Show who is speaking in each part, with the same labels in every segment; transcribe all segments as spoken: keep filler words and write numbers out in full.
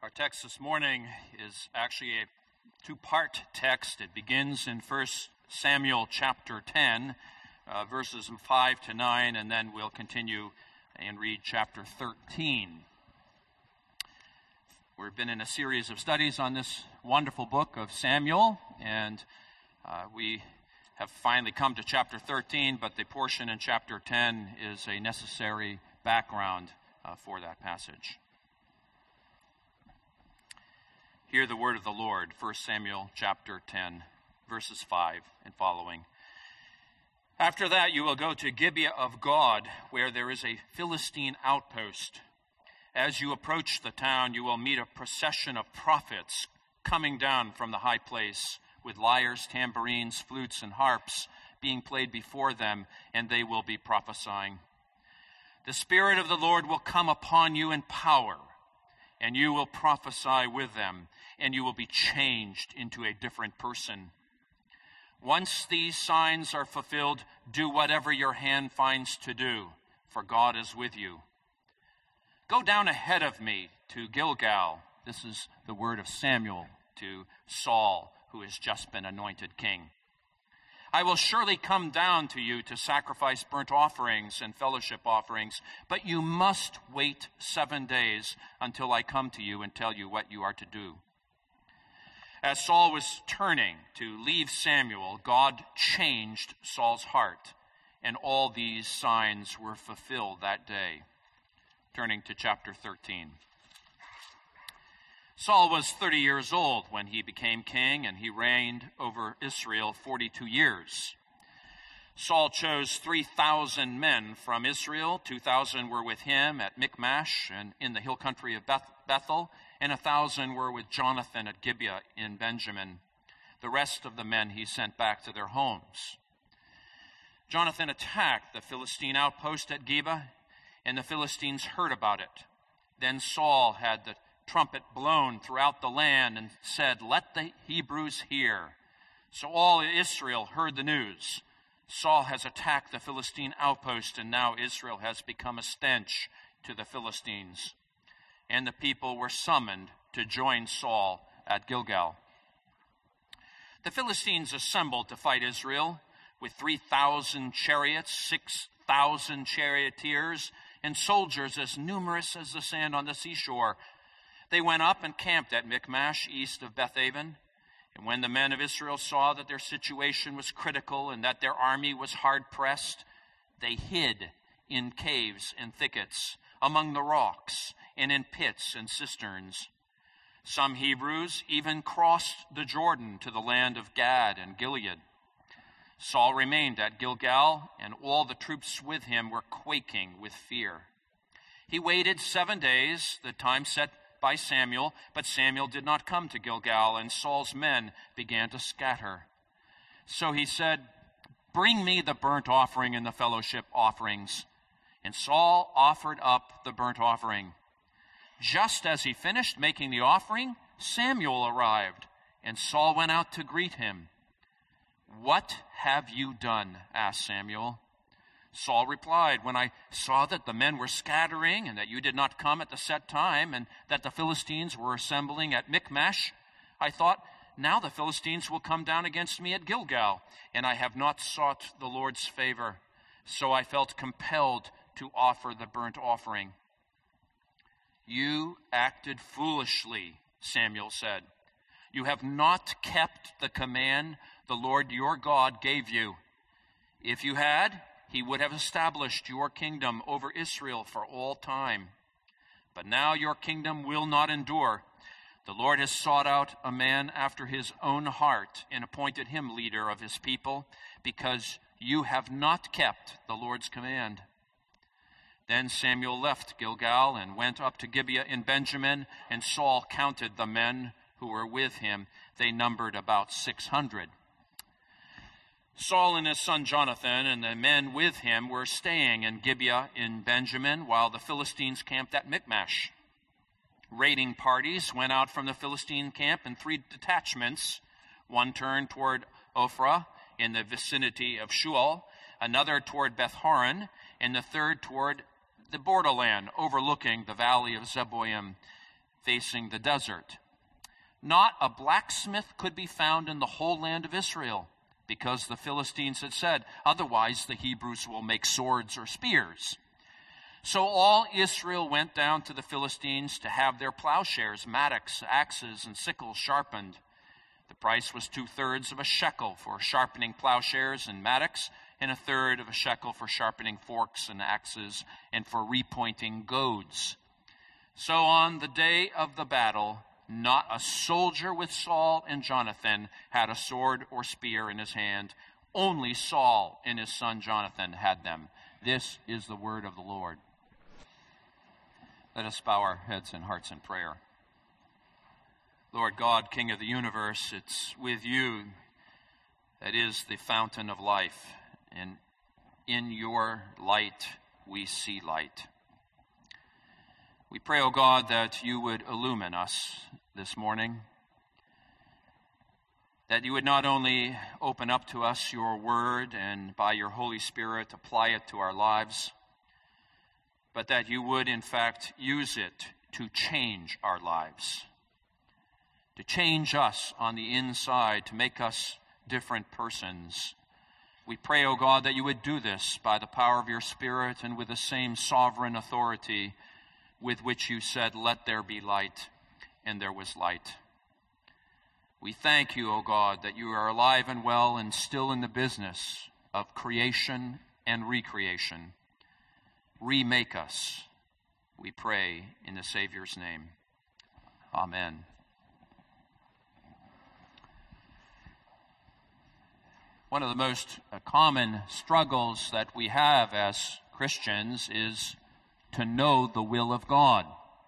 Speaker 1: Our text this morning is actually a two-part text. It begins in First Samuel chapter ten, uh, verses five to nine, and then we'll continue and read chapter thirteen. We've been in a series of studies on this wonderful book of Samuel, and uh, we have finally come to chapter thirteen, but the portion in chapter ten is a necessary background uh, for that passage. Hear the word of the Lord, First Samuel chapter ten, verses five and following. After that you will go to Gibeah of God, where there is a Philistine outpost. As you approach the town, you will meet a procession of prophets coming down from the high place, with lyres, tambourines, flutes, and harps being played before them, and they will be prophesying. The Spirit of the Lord will come upon you in power, and you will prophesy with them, and you will be changed into a different person. Once these signs are fulfilled, do whatever your hand finds to do, for God is with you. Go down ahead of me to Gilgal. This is the word of Samuel to Saul, who has just been anointed king. I will surely come down to you to sacrifice burnt offerings and fellowship offerings, but you must wait seven days until I come to you and tell you what you are to do. As Saul was turning to leave Samuel, God changed Saul's heart, and all these signs were fulfilled that day. Turning to chapter thirteen. Saul was thirty years old when he became king, and he reigned over Israel forty-two years. Saul chose three thousand men from Israel. two thousand were with him at Michmash and in the hill country of Beth- Bethel, and one thousand were with Jonathan at Gibeah in Benjamin. The rest of the men he sent back to their homes. Jonathan attacked the Philistine outpost at Gibeah, and the Philistines heard about it. Then Saul had the trumpet blown throughout the land and said, "Let the Hebrews hear." So all Israel heard the news. Saul has attacked the Philistine outpost, and now Israel has become a stench to the Philistines. And the people were summoned to join Saul at Gilgal. The Philistines assembled to fight Israel with three thousand chariots, six thousand charioteers, and soldiers as numerous as the sand on the seashore. They went up and camped at Michmash, east of Bethaven. And when the men of Israel saw that their situation was critical and that their army was hard-pressed, they hid in caves and thickets, among the rocks, and in pits and cisterns. Some Hebrews even crossed the Jordan to the land of Gad and Gilead. Saul remained at Gilgal, and all the troops with him were quaking with fear. He waited seven days, the time set by Samuel, but Samuel did not come to Gilgal, and Saul's men began to scatter. So he said, "Bring me the burnt offering and the fellowship offerings." And Saul offered up the burnt offering. Just as he finished making the offering, Samuel arrived, and Saul went out to greet him. "What have you done?" asked Samuel. Saul replied, "When I saw that the men were scattering and that you did not come at the set time and that the Philistines were assembling at Michmash, I thought, now the Philistines will come down against me at Gilgal, and I have not sought the Lord's favor. So I felt compelled to offer the burnt offering." "You acted foolishly," Samuel said. "You have not kept the command the Lord your God gave you. If you had, he would have established your kingdom over Israel for all time. But now your kingdom will not endure. The Lord has sought out a man after his own heart and appointed him leader of his people, because you have not kept the Lord's command." Then Samuel left Gilgal and went up to Gibeah in Benjamin, and Saul counted the men who were with him. They numbered about six hundred. Saul and his son Jonathan and the men with him were staying in Gibeah in Benjamin, while the Philistines camped at Michmash. Raiding parties went out from the Philistine camp in three detachments. One turned toward Ophrah in the vicinity of Shual, another toward Beth-horon, and the third toward the borderland overlooking the valley of Zeboim. facing the desert. Not a blacksmith could be found in the whole land of Israel, because the Philistines had said, otherwise the Hebrews will make swords or spears. So all Israel went down to the Philistines to have their plowshares, mattocks, axes, and sickles sharpened. The price was two-thirds of a shekel for sharpening plowshares and mattocks, and a third of a shekel for sharpening forks and axes, and for repointing goads. So on the day of the battle, not a soldier with Saul and Jonathan had a sword or spear in his hand. Only Saul and his son Jonathan had them. This is the word of the Lord. Let us bow our heads and hearts in prayer. Lord God, King of the universe, it's with you that is the fountain of life, and in your light we see light. We pray, O God, that you would illumine us this morning, that you would not only open up to us your word and by your Holy Spirit apply it to our lives, but that you would in fact use it to change our lives, to change us on the inside, to make us different persons. We pray, O God, that you would do this by the power of your Spirit and with the same sovereign authority with which you said, let there be light, and there was light. We thank you, O God, that you are alive and well and still in the business of creation and recreation. Remake us, we pray in the Savior's name. Amen. One of the most common struggles that we have as Christians is to know the will of God.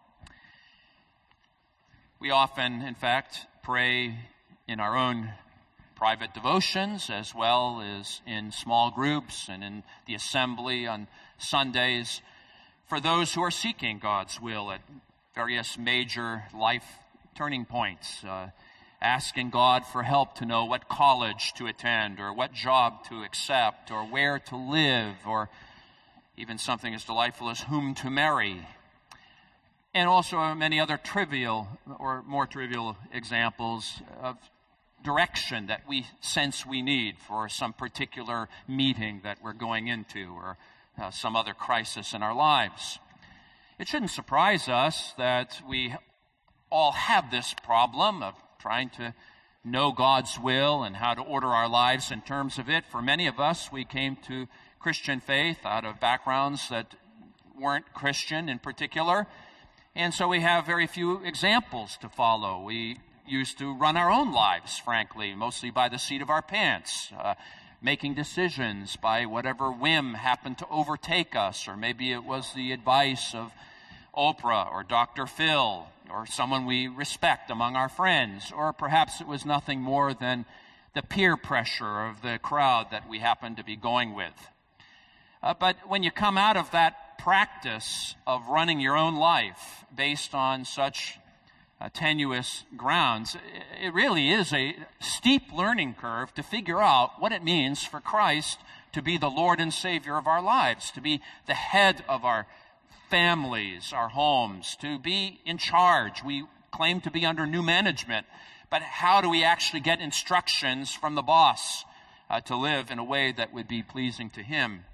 Speaker 1: We often, in fact, pray in our own private devotions as well as in small groups and in the assembly on Sundays for those who are seeking God's will at various major life turning points, uh, asking God for help to know what college to attend or what job to accept or where to live, or even something as delightful as whom to marry. And also many other trivial or more trivial examples of direction that we sense we need for some particular meeting that we're going into, or uh, some other crisis in our lives. It shouldn't surprise us that we all have this problem of trying to know God's will and how to order our lives in terms of it. For many of us, we came to Christian faith out of backgrounds that weren't Christian in particular, and so we have very few examples to follow. We used to run our own lives, frankly, mostly by the seat of our pants, uh, making decisions by whatever whim happened to overtake us, or maybe it was the advice of Oprah or Doctor Phil or someone we respect among our friends, or perhaps it was nothing more than the peer pressure of the crowd that we happened to be going with. Uh, but when you come out of that practice of running your own life based on such uh, tenuous grounds, it really is a steep learning curve to figure out what it means for Christ to be the Lord and Savior of our lives, to be the head of our families, our homes, to be in charge. We claim to be under new management, but how do we actually get instructions from the boss uh, to live in a way that would be pleasing to him?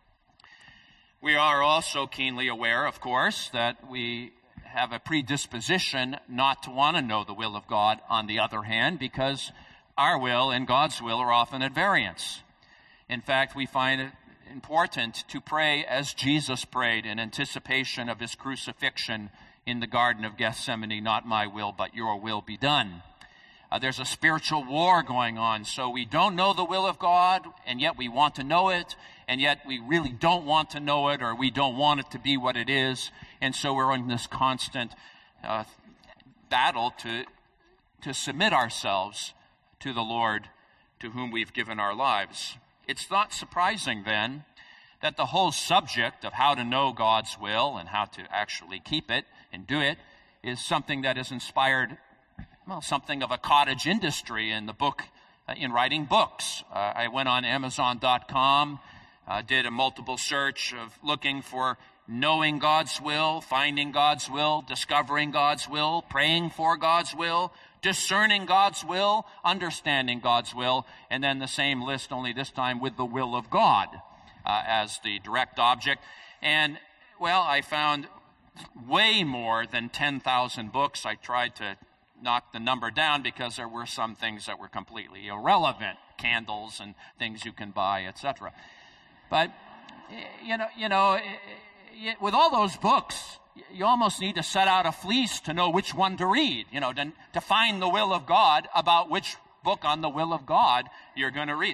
Speaker 1: We are also keenly aware, of course, that we have a predisposition not to want to know the will of God, on the other hand, because our will and God's will are often at variance. In fact, we find it important to pray as Jesus prayed in anticipation of his crucifixion in the Garden of Gethsemane, not my will, but your will be done. Uh, there's a spiritual war going on, so we don't know the will of God, and yet we want to know it, and yet we really don't want to know it, or we don't want it to be what it is, and so we're in this constant uh, battle to, to submit ourselves to the Lord to whom we've given our lives. It's not surprising, then, that the whole subject of how to know God's will and how to actually keep it and do it is something that has inspired, well, something of a cottage industry in the book, uh, in writing books. Uh, I went on Amazon dot com, uh, did a multiple search of looking for knowing God's will, finding God's will, discovering God's will, praying for God's will, discerning God's will, understanding God's will, and then the same list, only this time with the will of God uh, as the direct object. And, well, I found way more than ten thousand books. I tried to knock the number down because there were some things that were completely irrelevant, candles and things you can buy, et cetera. But, you know, you know, with all those books, you almost need to set out a fleece to know which one to read, you know, to, to find the will of God about which book on the will of God you're going to read.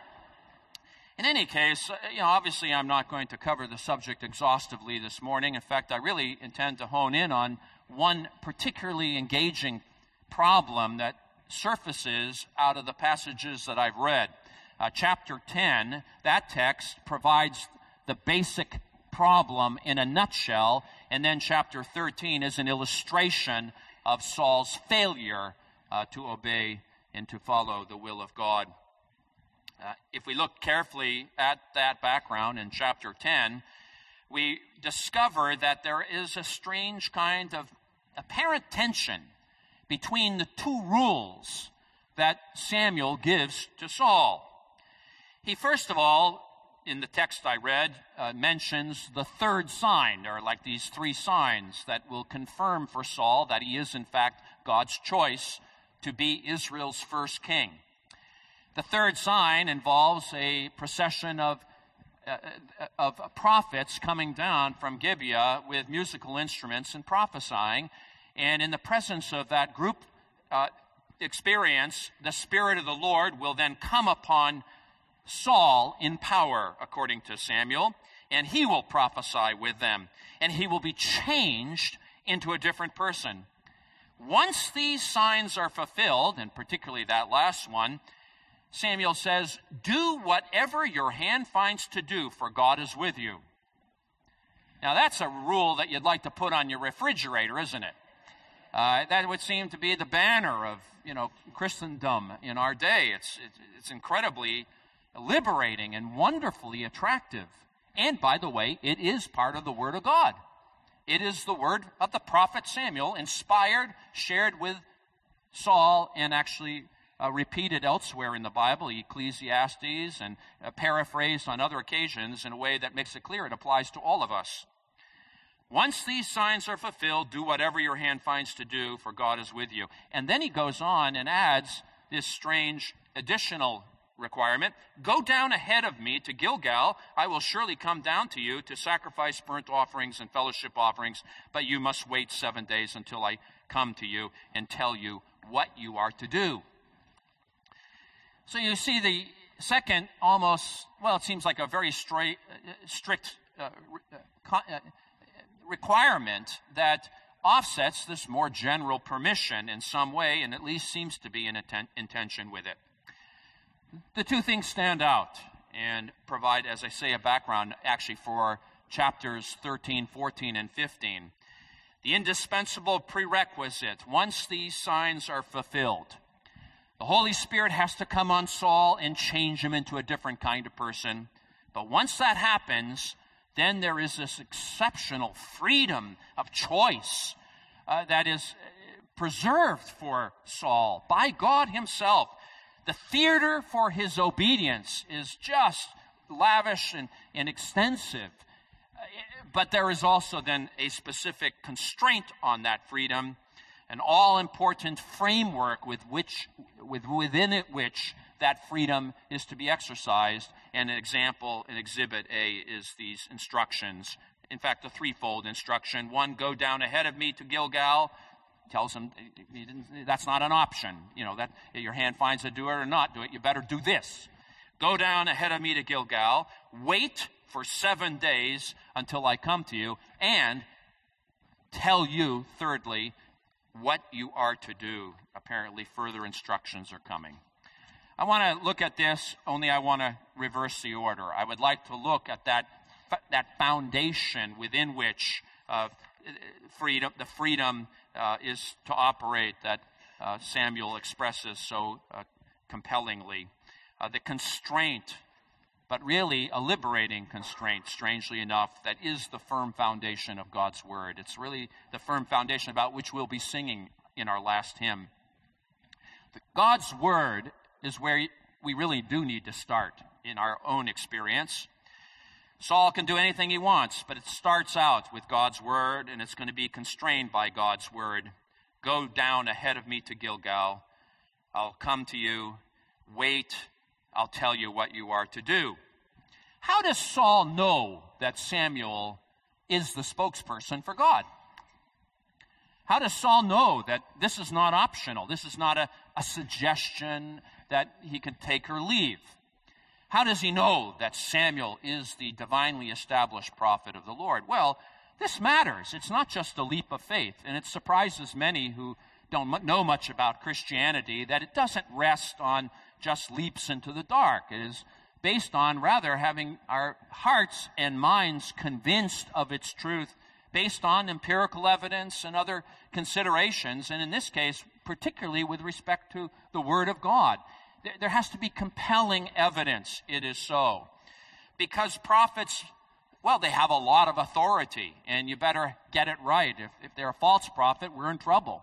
Speaker 1: In any case, you know, obviously I'm not going to cover the subject exhaustively this morning. In fact, I really intend to hone in on one particularly engaging problem that surfaces out of the passages that I've read. Uh, chapter ten, that text provides the basic problem in a nutshell, and then chapter thirteen is an illustration of Saul's failure uh, to obey and to follow the will of God. Uh, if we look carefully at that background in chapter ten, we discover that there is a strange kind of apparent tension between the two rules that Samuel gives to Saul. He, first of all, in the text I read, uh, mentions the third sign. There are like these three signs that will confirm for Saul that he is, in fact, God's choice to be Israel's first king. The third sign involves a procession of, uh, of prophets coming down from Gibeah with musical instruments and prophesying. And in the presence of that group uh, experience, the Spirit of the Lord will then come upon Saul in power, according to Samuel, and he will prophesy with them, and he will be changed into a different person. Once these signs are fulfilled, and particularly that last one, Samuel says, "Do whatever your hand finds to do, for God is with you." Now, that's a rule that you'd like to put on your refrigerator, isn't it? Uh, that would seem to be the banner of, you know, Christendom in our day. It's, it's, it's incredibly liberating and wonderfully attractive. And by the way, it is part of the Word of God. It is the word of the prophet Samuel, inspired, shared with Saul, and actually uh, repeated elsewhere in the Bible, Ecclesiastes, and uh, paraphrased on other occasions in a way that makes it clear it applies to all of us. Once these signs are fulfilled, do whatever your hand finds to do, for God is with you. And then he goes on and adds this strange additional requirement. Go down ahead of me to Gilgal. I will surely come down to you to sacrifice burnt offerings and fellowship offerings, but you must wait seven days until I come to you and tell you what you are to do. So you see the second almost, well, it seems like a very straight, uh, strict uh, uh, requirement that offsets this more general permission in some way, and at least seems to be in inten- intention with it. The two things stand out and provide, as I say, a background actually for chapters thirteen, fourteen, and fifteen. The indispensable prerequisite, once these signs are fulfilled, the Holy Spirit has to come on Saul and change him into a different kind of person. But once that happens, then there is this exceptional freedom of choice uh, that is preserved for Saul by God himself. The theater for his obedience is just lavish and, and extensive. But there is also then a specific constraint on that freedom, an all-important framework with which, with, within it which that freedom is to be exercised. And an example, an exhibit A, is these instructions. In fact, a threefold instruction. One, go down ahead of me to Gilgal. Tells him that's not an option. You know, that your hand finds to do it or not do it, you better do this. Go down ahead of me to Gilgal. Wait for seven days until I come to you, and tell you, thirdly, what you are to do. Apparently, further instructions are coming. I want to look at this, only I want to reverse the order. I would like to look at that, that foundation within which uh, freedom, the freedom uh, is to operate that uh, Samuel expresses so uh, compellingly. Uh, the constraint, but really a liberating constraint, strangely enough, that is the firm foundation of God's word. It's really the firm foundation about which we'll be singing in our last hymn. God's word is where we really do need to start in our own experience. Saul can do anything he wants, but it starts out with God's word, and it's going to be constrained by God's word. Go down ahead of me to Gilgal. I'll come to you. Wait. I'll tell you what you are to do. How does Saul know that Samuel is the spokesperson for God? How does Saul know that this is not optional? This is not a, a suggestion that he can take or leave. How does he know that Samuel is the divinely established prophet of the Lord? Well, this matters. It's not just a leap of faith, and it surprises many who don't know much about Christianity that it doesn't rest on just leaps into the dark. It is based on rather having our hearts and minds convinced of its truth based on empirical evidence and other considerations, and in this case, particularly with respect to the Word of God. There has to be compelling evidence it is so. Because prophets, well, they have a lot of authority, and you better get it right. If, if they're a false prophet, we're in trouble.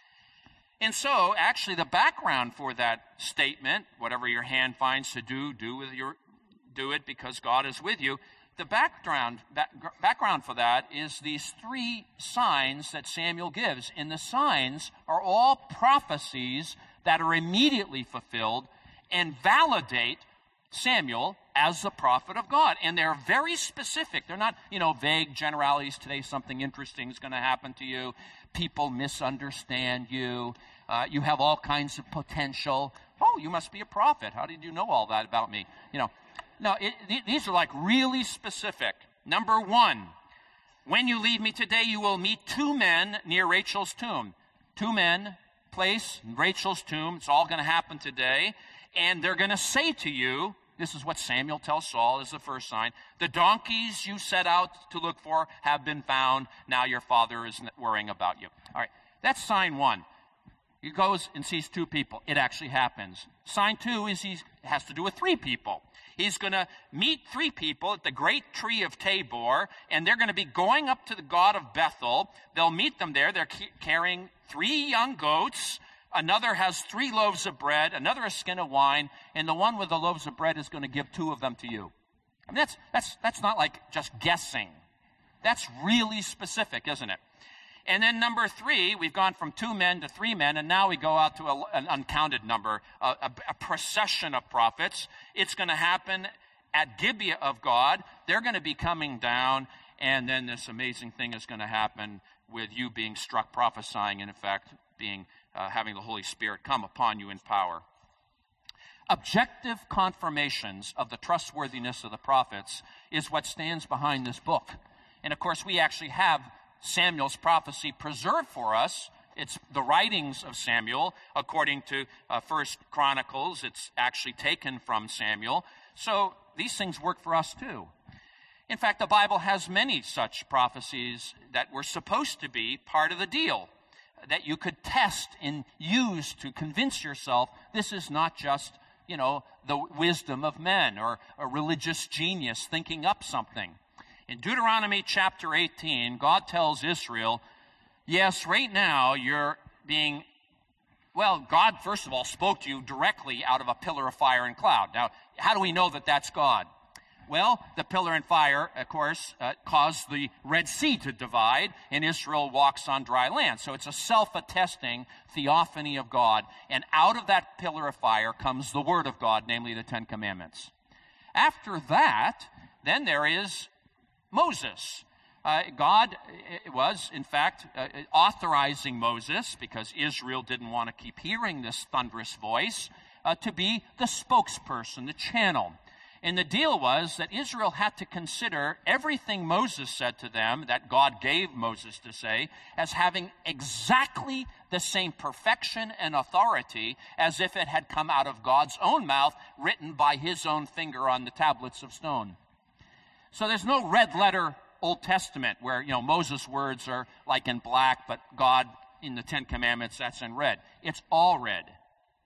Speaker 1: And so, actually, the background for that statement, whatever your hand finds to do, do with your, do it because God is with you. The background, back, background for that is these three signs that Samuel gives. And the signs are all prophecies that are immediately fulfilled and validate Samuel as the prophet of God. And they're very specific. They're not, you know, vague generalities. Today something interesting is going to happen to you. People misunderstand you. Uh, you have all kinds of potential. Oh, you must be a prophet. How did you know all that about me? You know, no, it, th- these are like really specific. Number one, when you leave me today, you will meet two men near Rachel's tomb. Two men, place, Rachel's tomb. It's all going to happen today. And they're going to say to you, this is what Samuel tells Saul is the first sign, the donkeys you set out to look for have been found. Now your father is worrying about you. All right, that's sign one. He goes and sees two people. It actually happens. Sign two is he has to do with three people. He's going to meet three people at the great tree of Tabor, and they're going to be going up to the God of Bethel. They'll meet them there. They're carrying three young goats. Another has three loaves of bread, another a skin of wine, and the one with the loaves of bread is going to give two of them to you. I mean, that's, that's, that's not like just guessing. That's really specific, isn't it? And then number three, we've gone from two men to three men, and now we go out to a, an uncounted number, a, a, a procession of prophets. It's going to happen at Gibeah of God. They're going to be coming down, and then this amazing thing is going to happen with you being struck prophesying, and in fact, being uh, having the Holy Spirit come upon you in power. Objective confirmations of the trustworthiness of the prophets is what stands behind this book. And of course, we actually have Samuel's prophecy preserved for us. It's the writings of Samuel. According to uh, First Chronicles, it's actually taken from Samuel. So these things work for us too. In fact, the Bible has many such prophecies that were supposed to be part of the deal, that you could test and use to convince yourself this is not just, you know, the wisdom of men or a religious genius thinking up something. In Deuteronomy chapter eighteen, God tells Israel, yes, right now you're being, well, God, first of all, spoke to you directly out of a pillar of fire and cloud. Now, how do we know that that's God? Well, the pillar and fire, of course, uh, caused the Red Sea to divide, and Israel walks on dry land. So it's a self-attesting theophany of God. And out of that pillar of fire comes the Word of God, namely the Ten Commandments. After that, then there is Moses. Uh, God was, in fact, uh, authorizing Moses, because Israel didn't want to keep hearing this thunderous voice, uh, to be the spokesperson, the channel. And the deal was that Israel had to consider everything Moses said to them, that God gave Moses to say, as having exactly the same perfection and authority as if it had come out of God's own mouth, written by his own finger on the tablets of stone. So there's no red letter Old Testament where, you know, Moses' words are like in black, but God in the Ten Commandments, that's in red. It's all red.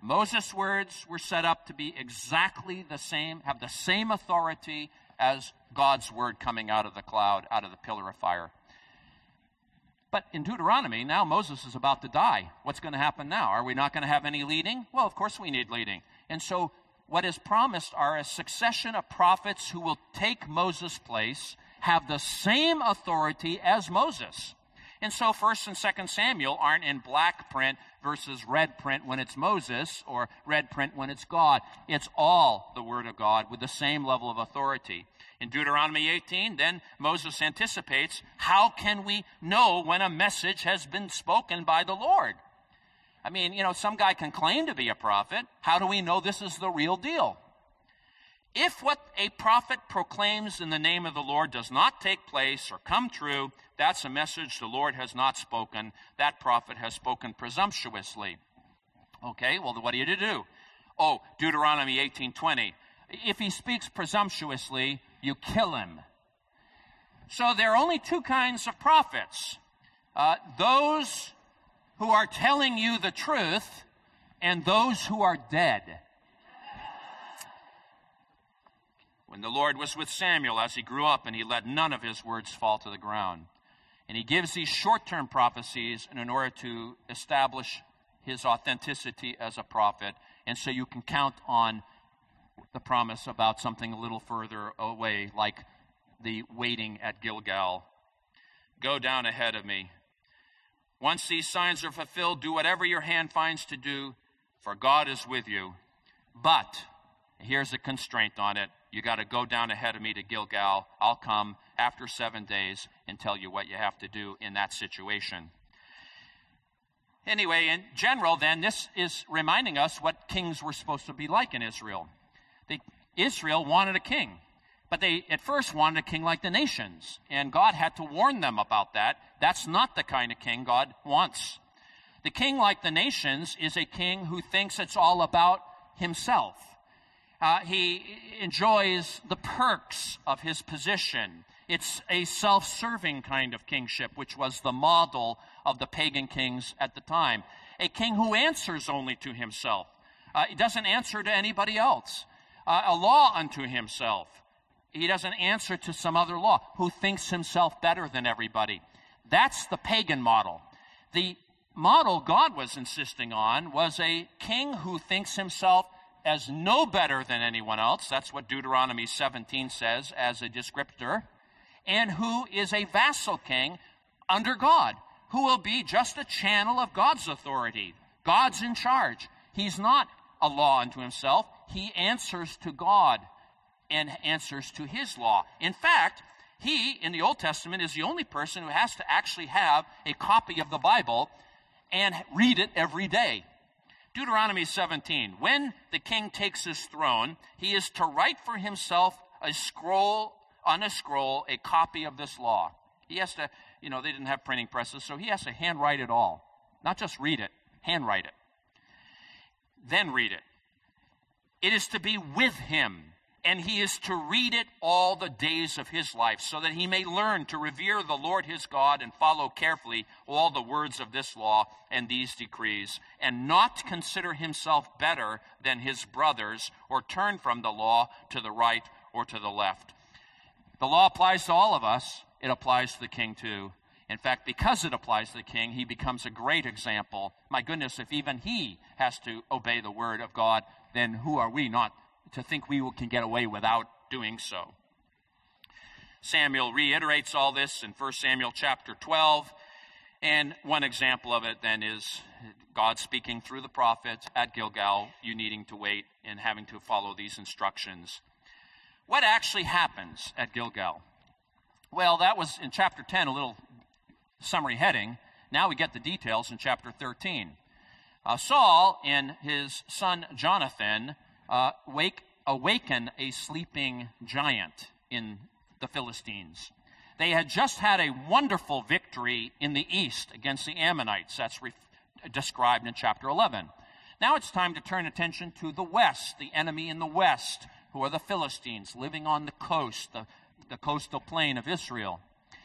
Speaker 1: Moses' words were set up to be exactly the same, have the same authority as God's word coming out of the cloud, out of the pillar of fire. But in Deuteronomy, now Moses is about to die. What's going to happen now? Are we not going to have any leading? Well, of course we need leading. And so what is promised are a succession of prophets who will take Moses' place, have the same authority as Moses. And so First and Second Samuel aren't in black print versus red print when it's Moses or red print when it's God. It's all the Word of God with the same level of authority. In Deuteronomy eighteen, then Moses anticipates, how can we know when a message has been spoken by the Lord? I mean, you know, some guy can claim to be a prophet. How do we know this is the real deal? If what a prophet proclaims in the name of the Lord does not take place or come true, that's a message the Lord has not spoken. That prophet has spoken presumptuously. Okay, well, what are you to do? Oh, Deuteronomy eighteen twenty. If he speaks presumptuously, you kill him. So there are only two kinds of prophets. Uh, those who are telling you the truth and those who are dead. When the Lord was with Samuel as he grew up, and he let none of his words fall to the ground. And he gives these short-term prophecies in order to establish his authenticity as a prophet. And so you can count on the promise about something a little further away, like the waiting at Gilgal. Go down ahead of me. Once these signs are fulfilled, do whatever your hand finds to do, for God is with you. But here's a constraint on it. You got to go down ahead of me to Gilgal. I'll come after seven days and tell you what you have to do in that situation. Anyway, in general, then, this is reminding us what kings were supposed to be like in Israel. The, Israel wanted a king, but they at first wanted a king like the nations, and God had to warn them about that. That's not the kind of king God wants. The king like the nations is a king who thinks it's all about himself. Uh, he enjoys the perks of his position. It's a self-serving kind of kingship, which was the model of the pagan kings at the time. A king who answers only to himself. Uh, he doesn't answer to anybody else. Uh, a law unto himself. He doesn't answer to some other law, who thinks himself better than everybody. That's the pagan model. The model God was insisting on was a king who thinks himself as no better than anyone else. That's what Deuteronomy seventeen says as a descriptor. And who is a vassal king under God, who will be just a channel of God's authority. God's in charge. He's not a law unto himself. He answers to God and answers to his law. In fact, he, in the Old Testament, is the only person who has to actually have a copy of the Bible and read it every day. Deuteronomy seventeen, when the king takes his throne, he is to write for himself a scroll, on a scroll, a copy of this law. He has to, you know, they didn't have printing presses, so he has to handwrite it all. Not just read it, handwrite it. Then read it. It is to be with him, and he is to read it all the days of his life, so that he may learn to revere the Lord his God and follow carefully all the words of this law and these decrees, and not consider himself better than his brothers, or turn from the law to the right or to the left. The law applies to all of us. It applies to the king too. In fact, because it applies to the king, he becomes a great example. My goodness, if even he has to obey the word of God, then who are we not to think we can get away without doing so? Samuel reiterates all this in First Samuel chapter twelve. And one example of it then is God speaking through the prophet at Gilgal, you needing to wait and having to follow these instructions. What actually happens at Gilgal? Well, that was in chapter ten, a little summary heading. Now we get the details in chapter thirteen. Uh, Saul and his son Jonathan uh, wake, awaken a sleeping giant in the Philistines. They had just had a wonderful victory in the east against the Ammonites. That's re- described in chapter eleven. Now it's time to turn attention to the west, the enemy in the west, who are the Philistines, living on the coast, the, the coastal plain of Israel.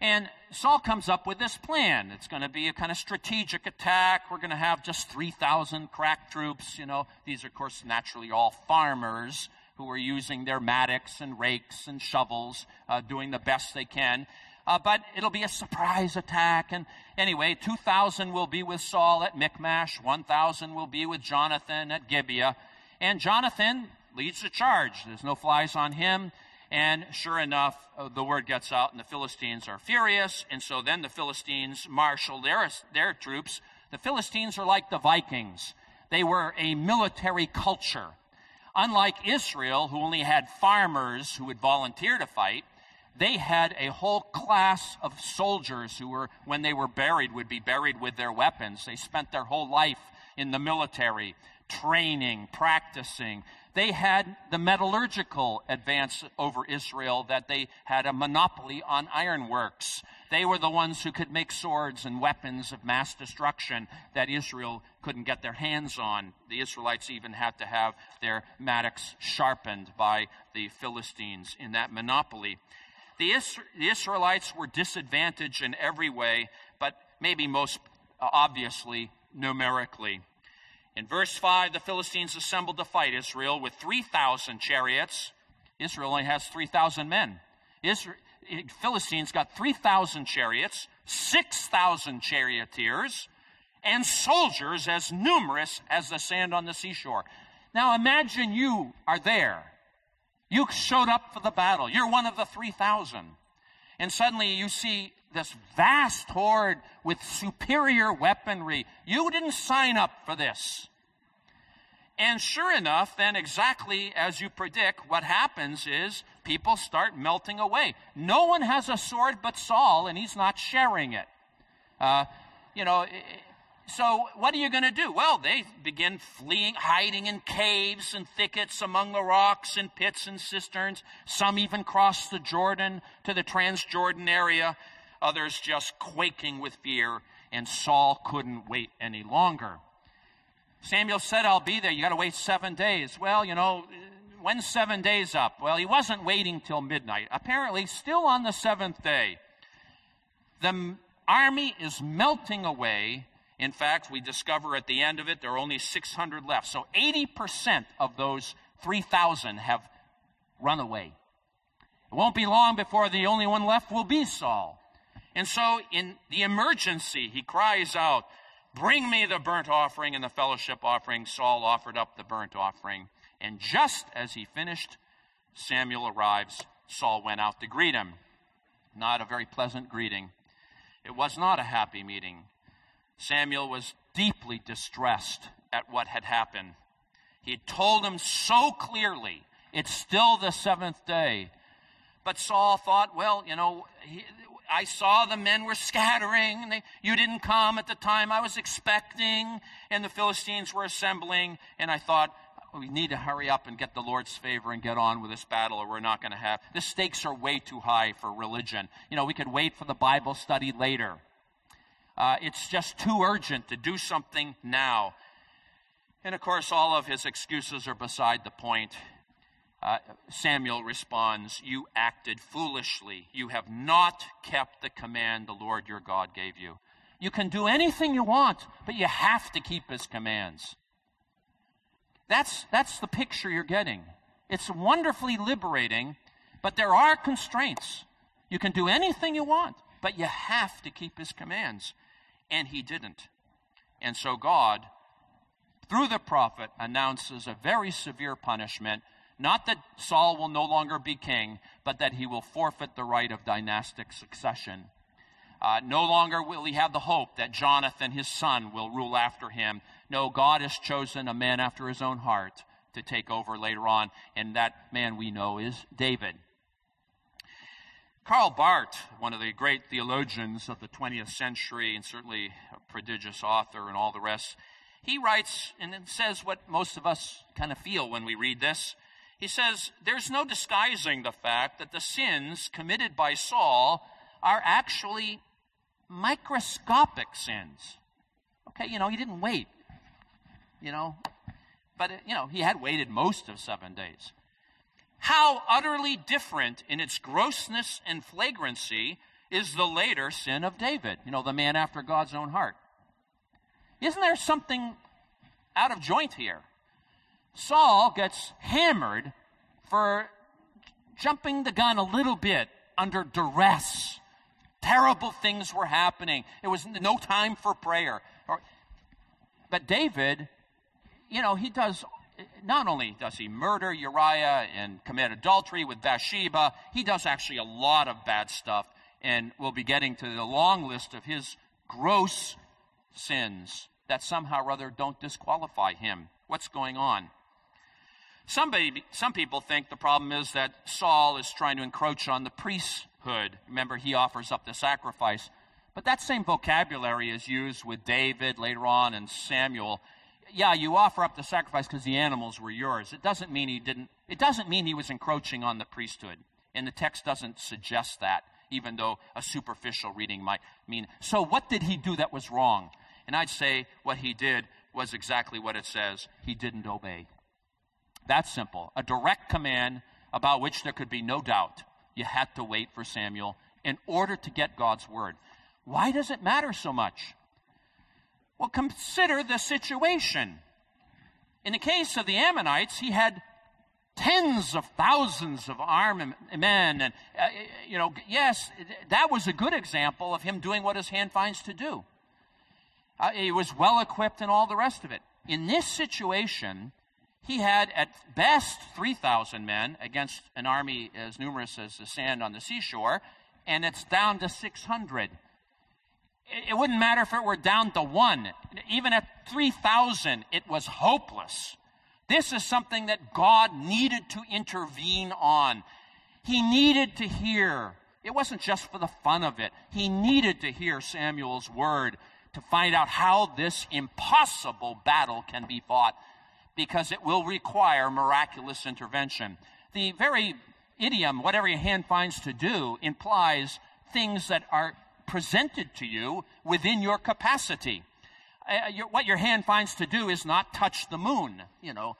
Speaker 1: And Saul comes up with this plan. It's going to be a kind of strategic attack. We're going to have just three thousand crack troops. You know, these are, of course, naturally all farmers who are using their mattocks and rakes and shovels, uh, doing the best they can. Uh, but it'll be a surprise attack. And anyway, two thousand will be with Saul at Michmash. one thousand will be with Jonathan at Gibeah. And Jonathan leads the charge. There's no flies on him. And sure enough, uh, the word gets out and the Philistines are furious. And so then the Philistines marshal their, their troops. The Philistines are like the Vikings. They were a military culture. Unlike Israel, who only had farmers who would volunteer to fight, they had a whole class of soldiers who were, when they were buried, would be buried with their weapons. They spent their whole life in the military, training, practicing. They had the metallurgical advance over Israel, that they had a monopoly on ironworks. They were the ones who could make swords and weapons of mass destruction that Israel couldn't get their hands on. The Israelites even had to have their mattocks sharpened by the Philistines in that monopoly. The, Is- the Israelites were disadvantaged in every way, but maybe most uh, obviously numerically. In verse five, the Philistines assembled to fight Israel with three thousand chariots. Israel only has three thousand men. Israel, Philistines got three thousand chariots, six thousand charioteers, and soldiers as numerous as the sand on the seashore. Now imagine you are there. You showed up for the battle. You're one of the three thousand. And suddenly you see this vast horde with superior weaponry. You didn't sign up for this. And sure enough, then exactly as you predict, what happens is people start melting away. No one has a sword but Saul, and he's not sharing it. Uh, you know, so what are you going to do? Well, they begin fleeing, hiding in caves and thickets among the rocks and pits and cisterns. Some even cross the Jordan to the Transjordan area. Others just quaking with fear, and Saul couldn't wait any longer. Samuel said, I'll be there. You got to wait seven days. Well, you know, when's seven days up? Well, he wasn't waiting till midnight. Apparently, still on the seventh day, the army is melting away. In fact, we discover at the end of it, there are only six hundred left. So eighty percent of those three thousand have run away. It won't be long before the only one left will be Saul. And so in the emergency, he cries out, bring me the burnt offering and the fellowship offering. Saul offered up the burnt offering. And just as he finished, Samuel arrives. Saul went out to greet him. Not a very pleasant greeting. It was not a happy meeting. Samuel was deeply distressed at what had happened. He had told him so clearly, it's still the seventh day. But Saul thought, well, you know, he, I saw the men were scattering. And they, you didn't come at the time I was expecting. And the Philistines were assembling. And I thought, we need to hurry up and get the Lord's favor and get on with this battle, or we're not going to have. The stakes are way too high for religion. You know, we could wait for the Bible study later. Uh, it's just too urgent to do something now. And of course, all of his excuses are beside the point. Uh, Samuel responds, you acted foolishly. You have not kept the command the Lord your God gave you. You can do anything you want, but you have to keep his commands. That's, that's the picture you're getting. It's wonderfully liberating, but there are constraints. You can do anything you want, but you have to keep his commands. And he didn't. And so God, through the prophet, announces a very severe punishment. Not that Saul will no longer be king, but that he will forfeit the right of dynastic succession. Uh, no longer will he have the hope that Jonathan, his son, will rule after him. No, God has chosen a man after his own heart to take over later on, and that man we know is David. Karl Barth, one of the great theologians of the twentieth century, and certainly a prodigious author and all the rest, he writes and says what most of us kind of feel when we read this. He says, there's no disguising the fact that the sins committed by Saul are actually microscopic sins. Okay, you know, he didn't wait, you know, but, you know, he had waited most of seven days. How utterly different in its grossness and flagrancy is the later sin of David, you know, the man after God's own heart. Isn't there something out of joint here? Saul gets hammered for jumping the gun a little bit under duress. Terrible things were happening. It was no time for prayer. But David, you know, he does, not only does he murder Uriah and commit adultery with Bathsheba, he does actually a lot of bad stuff. And we'll be getting to the long list of his gross sins that somehow or other don't disqualify him. What's going on? Somebody, some people think the problem is that Saul is trying to encroach on the priesthood. Remember, he offers up the sacrifice. But that same vocabulary is used with David later on and Samuel. Yeah, you offer up the sacrifice because the animals were yours. It doesn't mean he didn't, it doesn't mean he was encroaching on the priesthood. And the text doesn't suggest that, even though a superficial reading might mean. So what did he do that was wrong? And I'd say what he did was exactly what it says. He didn't obey. That's simple. A direct command about which there could be no doubt. You had to wait for Samuel in order to get God's word. Why does it matter so much? Well, consider the situation. In the case of the Ammonites, he had tens of thousands of armed men. And, uh, you know, yes, that was a good example of him doing what his hand finds to do. Uh, he was well equipped and all the rest of it. In this situation, he had at best three thousand men against an army as numerous as the sand on the seashore, and it's down to six hundred. It, it wouldn't matter if it were down to one. Even at three thousand, it was hopeless. This is something that God needed to intervene on. He needed to hear. It wasn't just for the fun of it. He needed to hear Samuel's word to find out how this impossible battle can be fought, because it will require miraculous intervention. The very idiom, whatever your hand finds to do, implies things that are presented to you within your capacity. Uh, your, what your hand finds to do is not touch the moon, you know.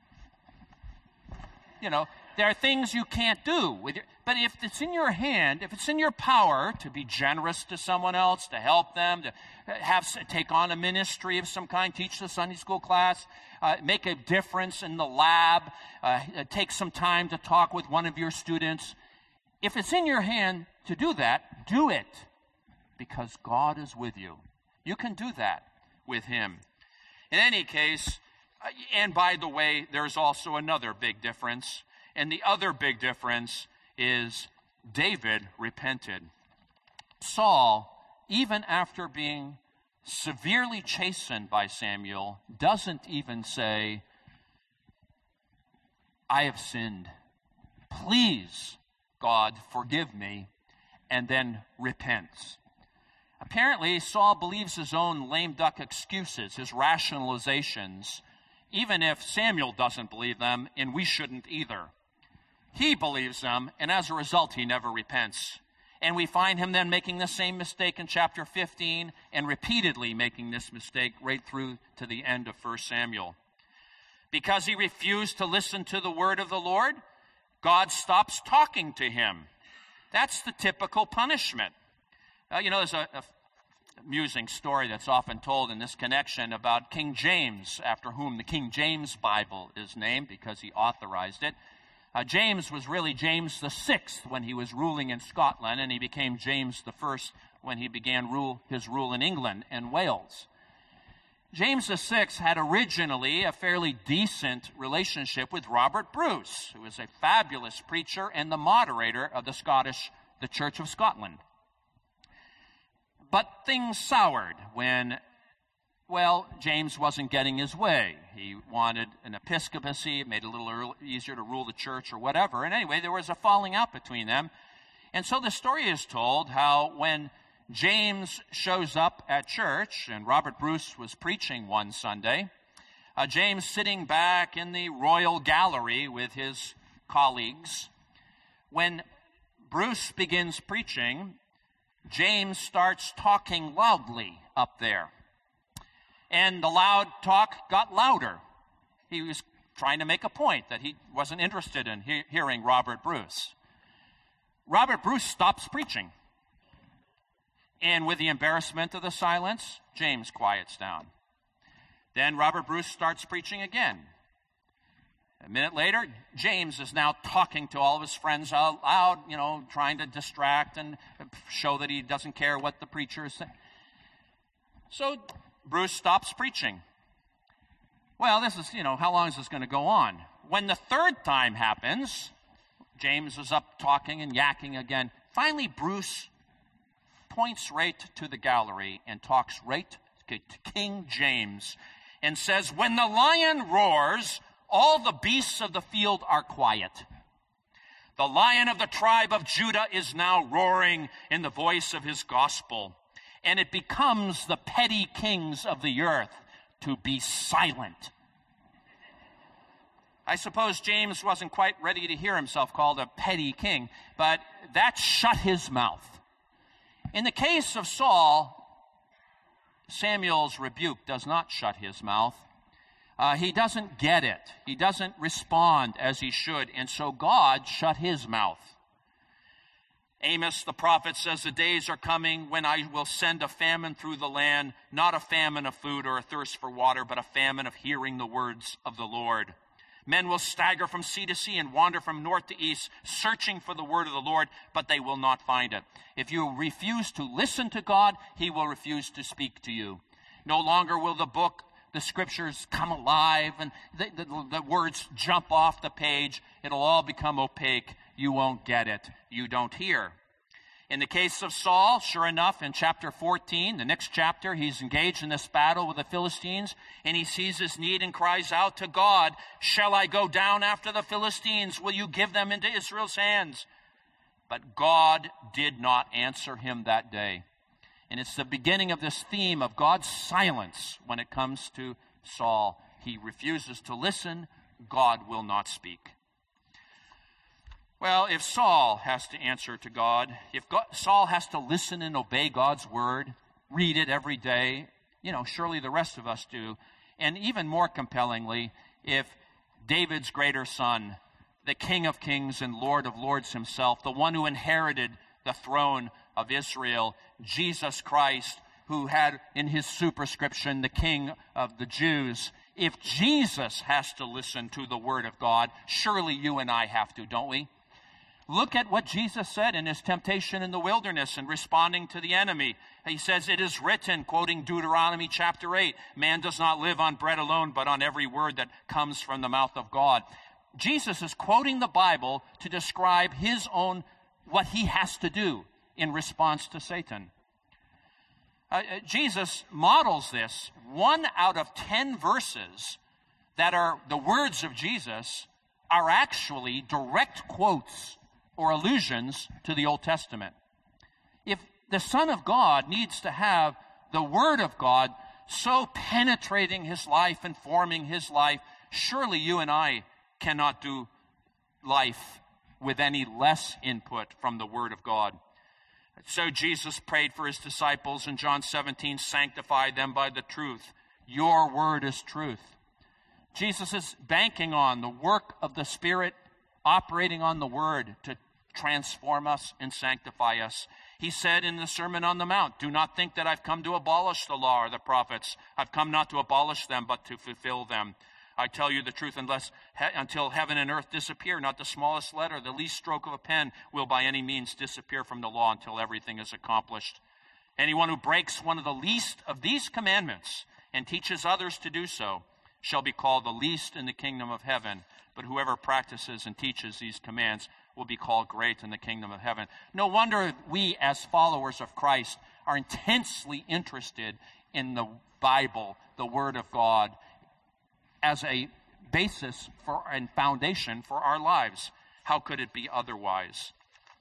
Speaker 1: You know, there are things you can't do with your, but if it's in your hand, if it's in your power to be generous to someone else, to help them, to have take on a ministry of some kind, teach the Sunday school class, uh, make a difference in the lab, uh, take some time to talk with one of your students. If it's in your hand to do that, do it, because God is with you. You can do that with him. In any case, and by the way, there's also another big difference. And the other big difference is David repented. Saul, even after being severely chastened by Samuel, doesn't even say, I have sinned. Please, God, forgive me, and then repents. Apparently, Saul believes his own lame duck excuses, his rationalizations, even if Samuel doesn't believe them, and we shouldn't either. He believes them, and as a result, he never repents. And we find him then making the same mistake in chapter fifteen, and repeatedly making this mistake right through to the end of First Samuel. Because he refused to listen to the word of the Lord, God stops talking to him. That's the typical punishment. Uh, you know, there's a, a amusing story that's often told in this connection about King James, after whom the King James Bible is named because he authorized it. Uh, James was really James the Sixth when he was ruling in Scotland, and he became James the First when he began rule, his rule in England and Wales. James the Sixth had originally a fairly decent relationship with Robert Bruce, who was a fabulous preacher and the moderator of the Scottish, the Church of Scotland. But things soured when, well, James wasn't getting his way. He wanted an episcopacy. It made it a little easier to rule the church or whatever. And anyway, there was a falling out between them. And so the story is told how when James shows up at church, and Robert Bruce was preaching one Sunday, uh, James sitting back in the royal gallery with his colleagues. When Bruce begins preaching, James starts talking loudly up there. And the loud talk got louder. He was trying to make a point that he wasn't interested in he- hearing Robert Bruce. Robert Bruce stops preaching. And with the embarrassment of the silence, James quiets down. Then Robert Bruce starts preaching again. A minute later, James is now talking to all of his friends out loud, you know, trying to distract and show that he doesn't care what the preacher is saying. So Bruce stops preaching. Well, this is, you know, how long is this going to go on? When the third time happens, James is up talking and yakking again. Finally, Bruce points right to the gallery and talks right to King James and says, "When the lion roars, all the beasts of the field are quiet. The Lion of the tribe of Judah is now roaring in the voice of his gospel, and it becomes the petty kings of the earth to be silent." I suppose James wasn't quite ready to hear himself called a petty king, but that shut his mouth. In the case of Saul, Samuel's rebuke does not shut his mouth. Uh, he doesn't get it. He doesn't respond as he should, and so God shut his mouth. Amos the prophet says, "The days are coming when I will send a famine through the land, not a famine of food or a thirst for water, but a famine of hearing the words of the Lord. Men will stagger from sea to sea and wander from north to east, searching for the word of the Lord, but they will not find it. If you refuse to listen to God, he will refuse to speak to you. No longer will the book, the scriptures come alive and the, the, the words jump off the page. It'll all become opaque. You won't get it. You don't hear." In the case of Saul, sure enough, in chapter fourteen, the next chapter, he's engaged in this battle with the Philistines, and he sees his need and cries out to God, "Shall I go down after the Philistines? Will you give them into Israel's hands?" But God did not answer him that day. And it's the beginning of this theme of God's silence when it comes to Saul. He refuses to listen. God will not speak. Well, if Saul has to answer to God, if God, Saul has to listen and obey God's word, read it every day, you know, surely the rest of us do. And even more compellingly, if David's greater son, the King of Kings and Lord of Lords himself, the one who inherited the throne of Israel, Jesus Christ, who had in his superscription the King of the Jews, if Jesus has to listen to the word of God, surely you and I have to, don't we? Look at what Jesus said in his temptation in the wilderness and responding to the enemy. He says, "It is written," quoting Deuteronomy chapter eight, "Man does not live on bread alone, but on every word that comes from the mouth of God." Jesus is quoting the Bible to describe his own, what he has to do in response to Satan. Uh, Jesus models this. One out of ten verses that are the words of Jesus are actually direct quotes or allusions to the Old Testament. If the Son of God needs to have the Word of God so penetrating his life and forming his life, surely you and I cannot do life with any less input from the Word of God. So Jesus prayed for his disciples in John seventeen, "Sanctify them by the truth. Your word is truth." Jesus is banking on the work of the Spirit, operating on the Word to transform us and sanctify us. He said in the Sermon on the Mount, "Do not think that I've come to abolish the law or the prophets. I've come not to abolish them, but to fulfill them. I tell you the truth, unless he, until heaven and earth disappear, not the smallest letter, the least stroke of a pen will by any means disappear from the law until everything is accomplished. Anyone who breaks one of the least of these commandments and teaches others to do so shall be called the least in the kingdom of heaven. But whoever practices and teaches these commands will be called great in the kingdom of heaven." No wonder we as followers of Christ are intensely interested in the Bible, the Word of God, as a basis for and foundation for our lives. How could it be otherwise?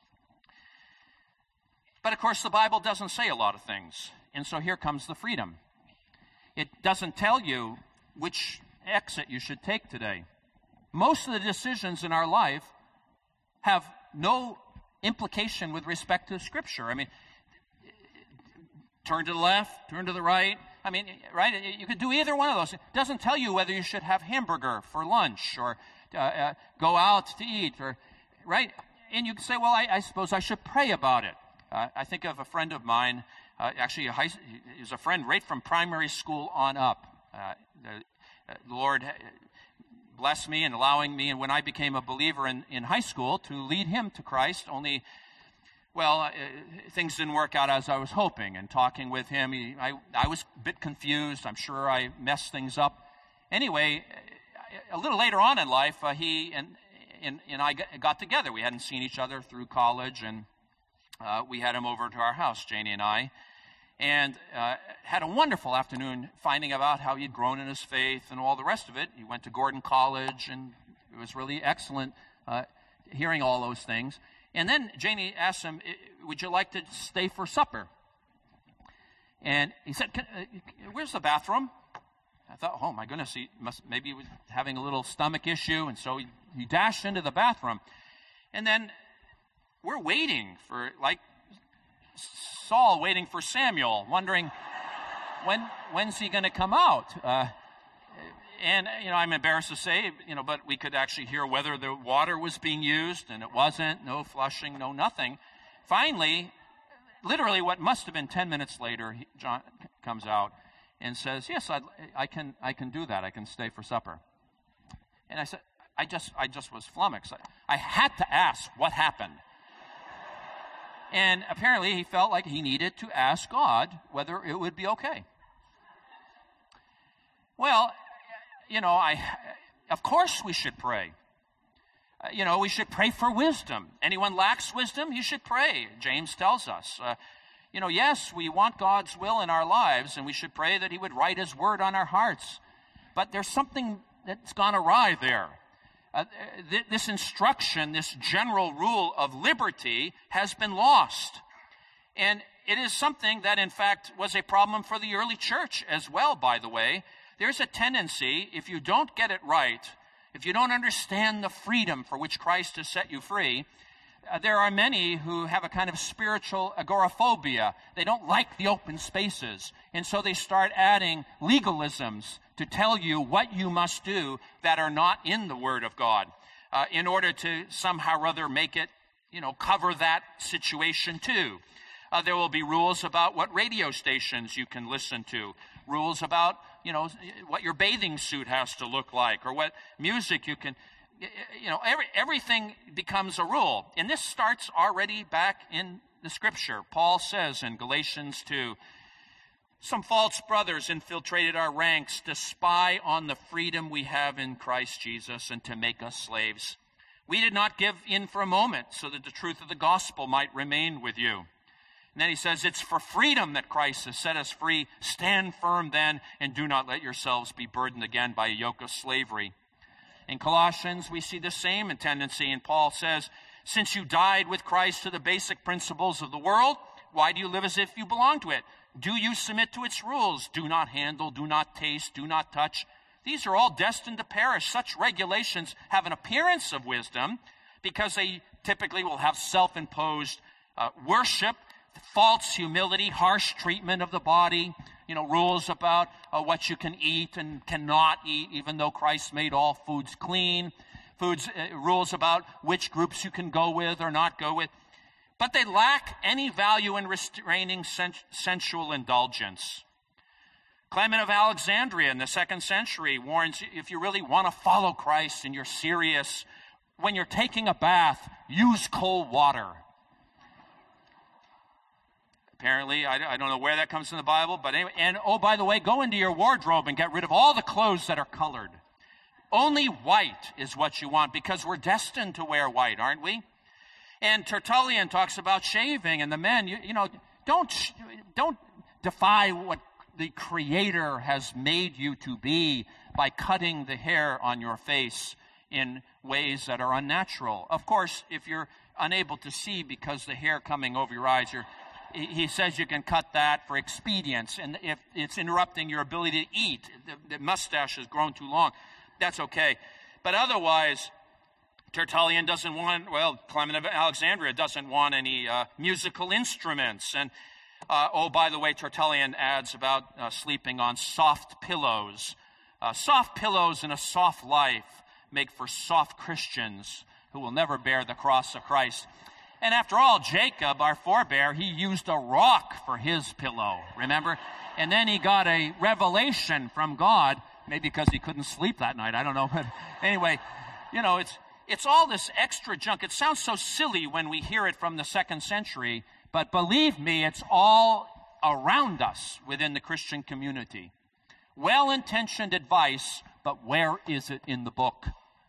Speaker 1: But of course, the Bible doesn't say a lot of things. And so here comes the freedom. It doesn't tell you which exit you should take today. Most of the decisions in our life have no implication with respect to Scripture. I mean, turn to the left, turn to the right. I mean, right? You could do either one of those. It doesn't tell you whether you should have hamburger for lunch or uh, uh, go out to eat, or right? And you can say, well, I, I suppose I should pray about it. Uh, I think of a friend of mine Uh, actually, a high, he was a friend right from primary school on up. Uh, the, uh, the Lord blessed me in allowing me, and when I became a believer in, in high school, to lead him to Christ. Only, well, uh, things didn't work out as I was hoping. And talking with him, he, I, I was a bit confused. I'm sure I messed things up. Anyway, a little later on in life, uh, he and, and, and I got together. We hadn't seen each other through college, and uh, we had him over to our house, Janie and I. And uh, had a wonderful afternoon finding out how he'd grown in his faith and all the rest of it. He went to Gordon College, and it was really excellent uh, hearing all those things. And then Janie asked him, would you like to stay for supper? And he said, where's the bathroom? I thought, oh my goodness, he must maybe he was having a little stomach issue, and so he, he dashed into the bathroom. And then we're waiting for, like, Saul waiting for Samuel, wondering when when's he going to come out. Uh, and you know, I'm embarrassed to say, you know, but we could actually hear whether the water was being used, and it wasn't. No flushing, no nothing. Finally, literally, what must have been ten minutes later, he, John comes out and says, "Yes, I'd, I can. I can do that. I can stay for supper." And I said, "I just, I just was flummoxed. I, I had to ask what happened." And apparently he felt like he needed to ask God whether it would be okay. Well, you know, I, of course we should pray. Uh, you know, we should pray for wisdom. Anyone lacks wisdom, you should pray, James tells us. Uh, you know, yes, we want God's will in our lives, and we should pray that he would write his word on our hearts. But there's something that's gone awry there. Uh, th- this instruction, this general rule of liberty has been lost. And it is something that, in fact, was a problem for the early church as well, by the way. There's a tendency, if you don't get it right, if you don't understand the freedom for which Christ has set you free, uh, there are many who have a kind of spiritual agoraphobia. They don't like the open spaces. And so they start adding legalisms to tell you what you must do that are not in the Word of God, uh, in order to somehow or other make it, you know, cover that situation too. Uh, there will be rules about what radio stations you can listen to, rules about, you know, what your bathing suit has to look like, or what music you can, you know, every, everything becomes a rule. And this starts already back in the Scripture. Paul says in Galatians two, some false brothers infiltrated our ranks to spy on the freedom we have in Christ Jesus and to make us slaves. We did not give in for a moment so that the truth of the gospel might remain with you. And then he says, it's for freedom that Christ has set us free. Stand firm then, and do not let yourselves be burdened again by a yoke of slavery. In Colossians, we see the same tendency, and Paul says, since you died with Christ to the basic principles of the world, why do you live as if you belong to it? Do you submit to its rules? Do not handle, do not taste, do not touch. These are all destined to perish. Such regulations have an appearance of wisdom because they typically will have self-imposed uh, worship, false humility, harsh treatment of the body, you know, rules about uh, what you can eat and cannot eat, even though Christ made all foods clean, foods, uh, rules about which groups you can go with or not go with. But they lack any value in restraining sen- sensual indulgence. Clement of Alexandria in the second century warns, if you really want to follow Christ and you're serious, when you're taking a bath, use cold water. Apparently, I, I don't know where that comes in the Bible, but anyway, and oh, by the way, go into your wardrobe and get rid of all the clothes that are colored. Only white is what you want, because we're destined to wear white, aren't we? And Tertullian talks about shaving, and the men, you, you know, don't, don't defy what the Creator has made you to be by cutting the hair on your face in ways that are unnatural. Of course, if you're unable to see because the hair coming over your eyes, you're, he says you can cut that for expedience, and if it's interrupting your ability to eat, the, the mustache has grown too long, that's okay. But otherwise, Tertullian doesn't want, well, Clement of Alexandria doesn't want any uh, musical instruments. And, uh, oh, by the way, Tertullian adds about uh, sleeping on soft pillows. Uh, soft pillows and a soft life make for soft Christians who will never bear the cross of Christ. And after all, Jacob, our forebear, he used a rock for his pillow, remember? And then he got a revelation from God, maybe because he couldn't sleep that night, I don't know. But anyway, you know, it's it's all this extra junk. It sounds so silly when we hear it from the second century, but believe me, it's all around us within the Christian community. Well-intentioned advice, but where is it in the book?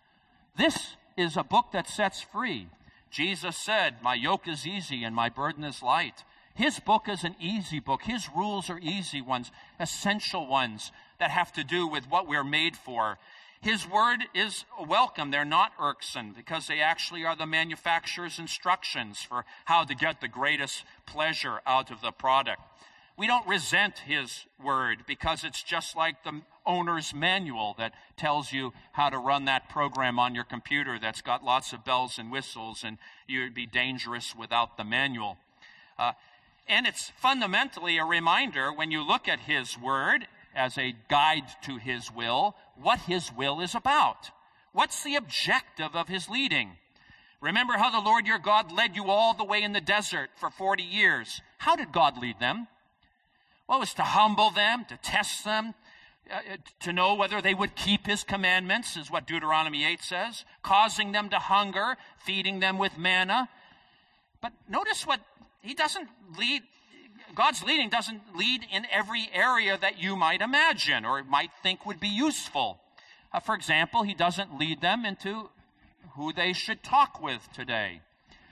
Speaker 1: This is a book that sets free. Jesus said, my yoke is easy and my burden is light. His book is an easy book. His rules are easy ones, essential ones that have to do with what we're made for. His word is welcome. They're not irksome because they actually are the manufacturer's instructions for how to get the greatest pleasure out of the product. We don't resent his word because it's just like the owner's manual that tells you how to run that program on your computer that's got lots of bells and whistles, and you'd be dangerous without the manual. Uh, and it's fundamentally a reminder when you look at his word as a guide to his will, what his will is about. What's the objective of his leading? Remember how the Lord your God led you all the way in the desert for forty years. How did God lead them? Well, it was to humble them, to test them, uh, to know whether they would keep his commandments, is what Deuteronomy eight says, causing them to hunger, feeding them with manna. But notice what he doesn't lead, God's leading doesn't lead in every area that you might imagine or might think would be useful. Uh, for example, he doesn't lead them into who they should talk with today,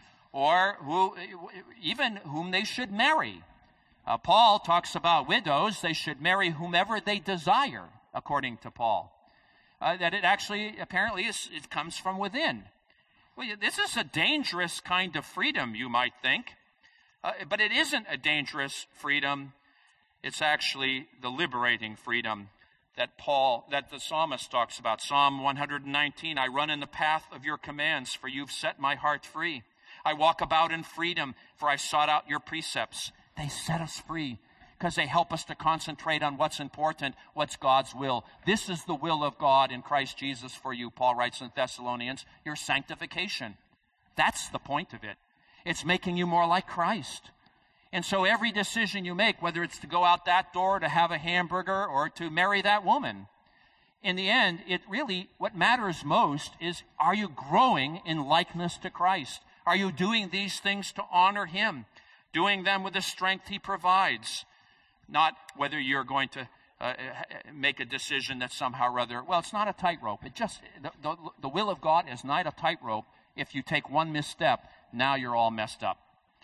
Speaker 1: or who, even whom they should marry. Uh, Paul talks about widows. They should marry whomever they desire, according to Paul. Uh, that it actually, apparently, is, it comes from within. Well, this is a dangerous kind of freedom, you might think. Uh, but it isn't a dangerous freedom. It's actually the liberating freedom that Paul, that the psalmist talks about. Psalm one nineteen, I run in the path of your commands, for you've set my heart free. I walk about in freedom, for I sought out your precepts. They set us free because they help us to concentrate on what's important, what's God's will. This is the will of God in Christ Jesus for you, Paul writes in Thessalonians, your sanctification. That's the point of it. It's making you more like Christ. And so every decision you make, whether it's to go out that door, to have a hamburger, or to marry that woman, in the end, it really, what matters most is, are you growing in likeness to Christ? Are you doing these things to honor him? Doing them with the strength he provides, not whether you're going to uh, make a decision that somehow or other, well, it's not a tightrope. It just, the, the, the will of God is not a tightrope. If you take one misstep, now you're all messed up.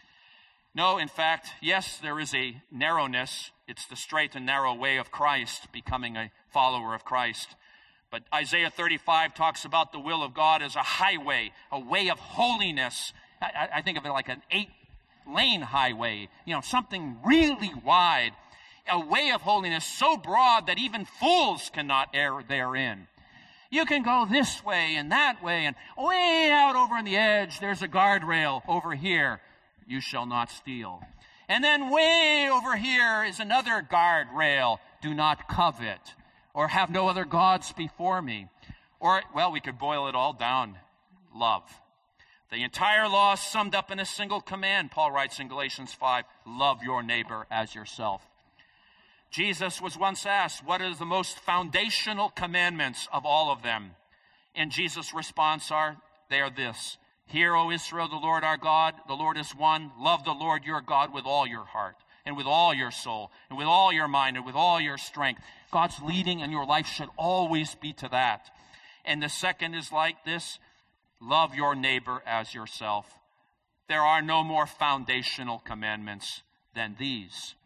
Speaker 1: No, in fact, yes, there is a narrowness. It's the straight and narrow way of Christ, becoming a follower of Christ. But Isaiah thirty-five talks about the will of God as a highway, a way of holiness. I, I think of it like an eight lane highway, you know, something really wide, a way of holiness so broad that even fools cannot err therein. You can go this way and that way, and way out over on the edge, there's a guardrail over here. You shall not steal. And then way over here is another guardrail. Do not covet, or have no other gods before me. Or, well, we could boil it all down. Love. The entire law is summed up in a single command, Paul writes in Galatians five, love your neighbor as yourself. Jesus was once asked, what are the most foundational commandments of all of them? And Jesus' response are, they are this, hear, O Israel, the Lord our God, the Lord is one. Love the Lord your God with all your heart, and with all your soul, and with all your mind, and with all your strength. God's leading in your life should always be to that. And the second is like this, love your neighbor as yourself. There are no more foundational commandments than these.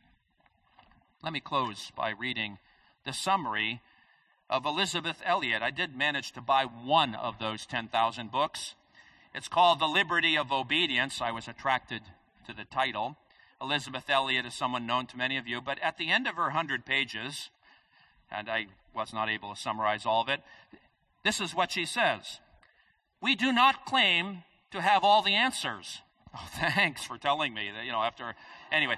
Speaker 1: Let me close by reading the summary of Elisabeth Elliot. I did manage to buy one of those ten thousand books. It's called The Liberty of Obedience. I was attracted to the title. Elisabeth Elliot is someone known to many of you, but at the end of her one hundred pages, and I was not able to summarize all of it, this is what she says. We do not claim to have all the answers. Oh, thanks for telling me that, you know, after, anyway.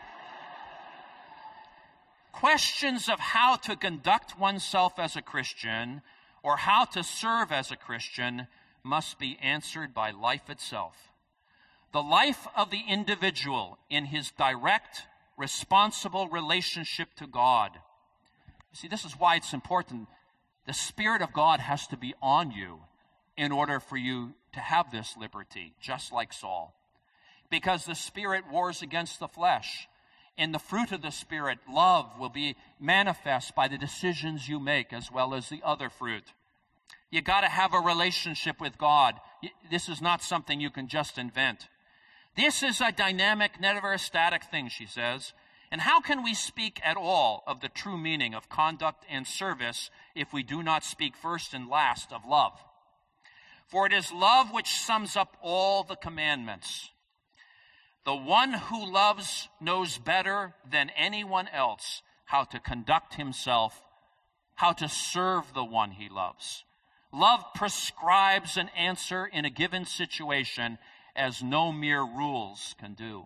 Speaker 1: Questions of how to conduct oneself as a Christian or how to serve as a Christian must be answered by life itself. The life of the individual in his direct, responsible relationship to God. You see, this is why it's important. The Spirit of God has to be on you in order for you to have this liberty, just like Saul. Because the Spirit wars against the flesh. And the fruit of the Spirit, love, will be manifest by the decisions you make as well as the other fruit. You got to have a relationship with God. This is not something you can just invent. This is a dynamic, never a static thing, she says. And how can we speak at all of the true meaning of conduct and service if we do not speak first and last of love? For it is love which sums up all the commandments. The one who loves knows better than anyone else how to conduct himself, how to serve the one he loves. Love prescribes an answer in a given situation as no mere rules can do.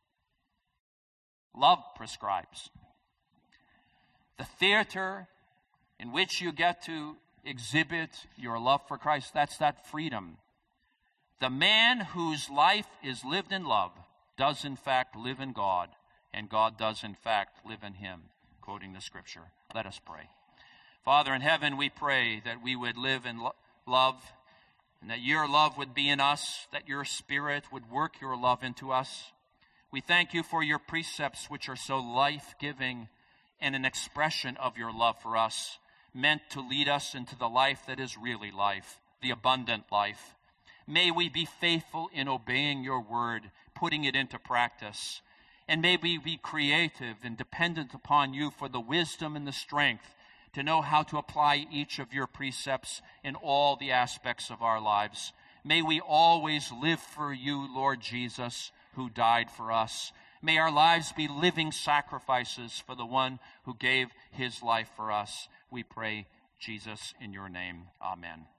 Speaker 1: Love prescribes. The theater in which you get to exhibit your love for Christ, that's that freedom. The man whose life is lived in love does in fact live in God, and God does in fact live in him, quoting the scripture. Let us pray. Father in heaven, we pray that we would live in lo- love, and that your love would be in us, that your Spirit would work your love into us. We thank you for your precepts, which are so life-giving and an expression of your love for us, meant to lead us into the life that is really life, the abundant life. May we be faithful in obeying your word, putting it into practice. And may we be creative and dependent upon you for the wisdom and the strength to know how to apply each of your precepts in all the aspects of our lives. May we always live for you, Lord Jesus, who died for us. May our lives be living sacrifices for the one who gave his life for us. We pray, Jesus, in your name. Amen.